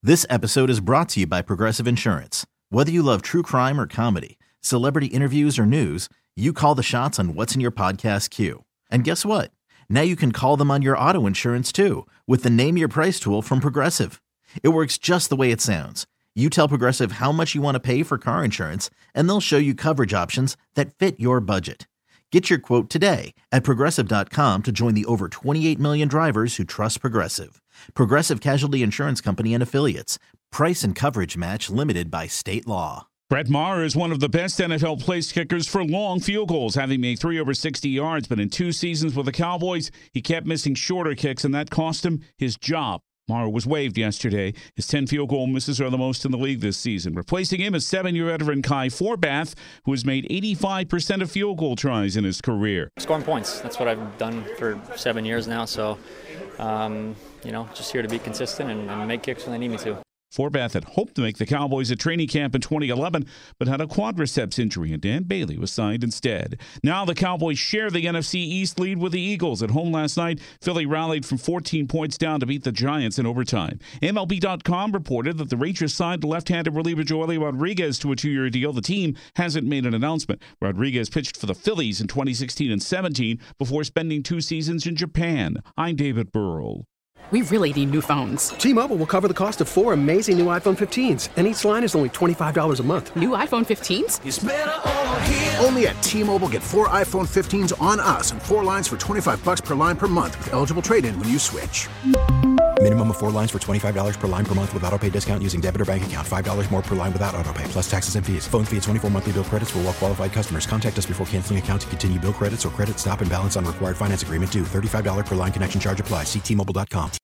This episode is brought to you by Progressive Insurance. Whether you love true crime or comedy, celebrity interviews or news, you call the shots on what's in your podcast queue. And guess what? Now you can call them on your auto insurance too with the Name Your Price tool from Progressive. It works just the way it sounds. You tell Progressive how much you want to pay for car insurance, and they'll show you coverage options that fit your budget. Get your quote today at Progressive.com to join the over 28 million drivers who trust Progressive. Progressive Casualty Insurance Company and Affiliates. Price and coverage match limited by state law. Brett Maher is one of the best NFL place kickers for long field goals, having made 3 over 60 yards. But in 2 seasons with the Cowboys, he kept missing shorter kicks, and that cost him his job. Maher was waived yesterday. His 10 field goal misses are the most in the league this season. Replacing him is 7-year veteran Kai Forbath, who has made 85% of field goal tries in his career. Scoring points. That's what I've done for 7 years now. So, just here to be consistent and make kicks when they need me to. Forbath had hoped to make the Cowboys at training camp in 2011, but had a quadriceps injury, and Dan Bailey was signed instead. Now the Cowboys share the NFC East lead with the Eagles. At home last night, Philly rallied from 14 points down to beat the Giants in overtime. MLB.com reported that the Rangers signed left-handed reliever Joely Rodriguez to a 2-year deal. The team hasn't made an announcement. Rodriguez pitched for the Phillies in 2016 and 17 before spending 2 seasons in Japan. I'm David Burrell. We really need new phones. T-Mobile will cover the cost of 4 amazing new iPhone 15s, and each line is only $25 a month. New iPhone 15s? It's better over here. Only at T-Mobile, get 4 iPhone 15s on us and 4 lines for $25 per line per month with eligible trade-in when you switch. Minimum of 4 lines for $25 per line per month with autopay discount using debit or bank account. $5 more per line without autopay, plus taxes and fees. Phone fee at 24 monthly bill credits for well-qualified customers. Contact us before canceling account to continue bill credits or credit stop and balance on required finance agreement due. $35 per line connection charge applies. See T-Mobile.com.